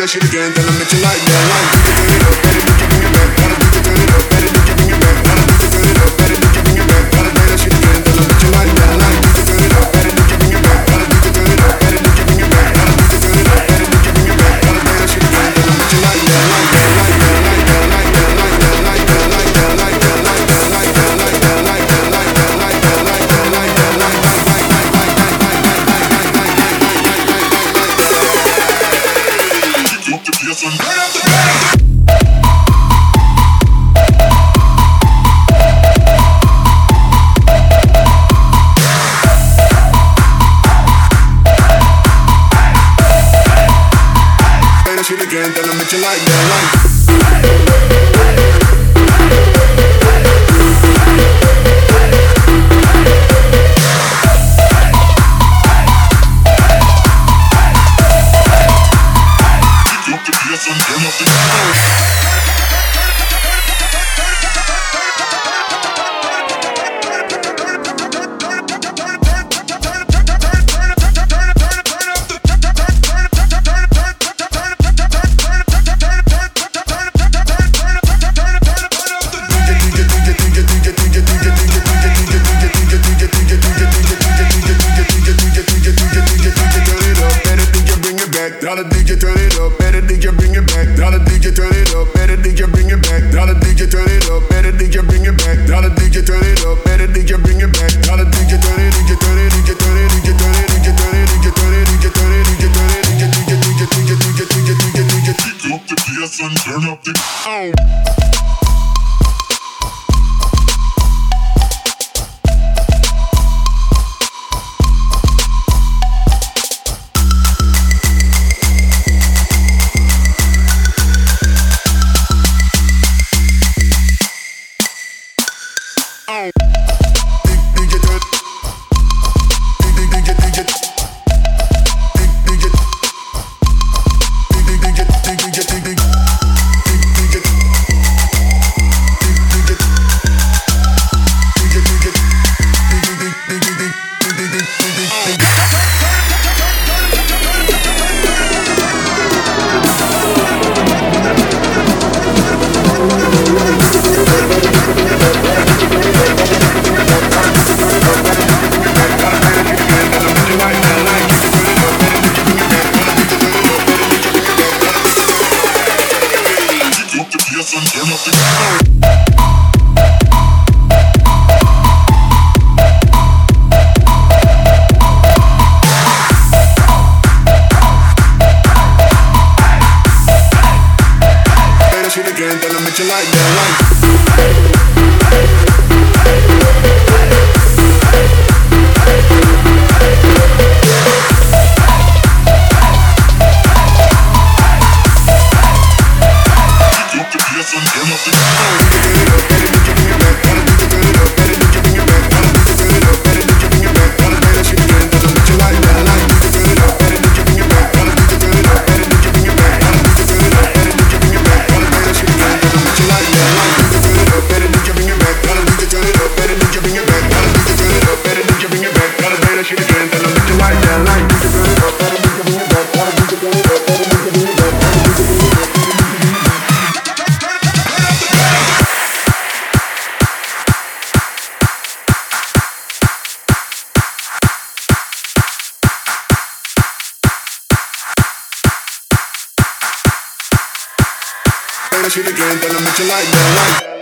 that shit again, tell them that you like that. Like, turn it up, better than you bring it back. Gotta do turn it up, better than you bring it back. Gotta do turn it up, better than you bring it back. Gotta play that shit again, tell them that you like that. Like, turn it up, better than you bring it back. Gotta do turn it up, better than you bring it back. Gotta do turn it up, better than you bring it back. Gotta play that shit again, tell them that you like that. Like that, like that, like that, like that, like that, like that, like that, like that, like that, like that, like that, like that, like that, like that, like that, like that, like that. Turn up the bass. Play that shit again, tell them that you like that, like. Turn up the Dollar DJ turn it up, better DJ bring it back. Dollar DJ turn it up, better DJ bring it back. Dollar DJ turn it up, better DJ bring it back. Dollar DJ turn it up, better DJ bring it back. Dollar DJ turn it, DJ turn it, DJ turn it, DJ turn it, DJ turn it, DJ turn it, DJ turn it, DJ turn it, DJ DJ DJ DJ DJ DJ DJ DJ. Pick up the PS and turn up the again, tell them that you like that, like. Play that shit again, tell them that you like that, like.